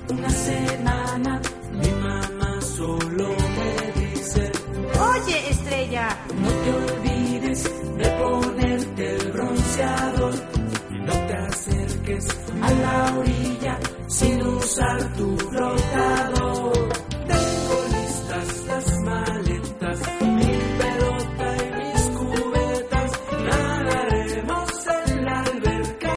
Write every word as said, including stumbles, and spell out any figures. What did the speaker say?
una semana, mi mamá solo me dice: Oye, Estrella, no te olvides de ponerte el bronceador y no te acerques a la orilla sin usar tu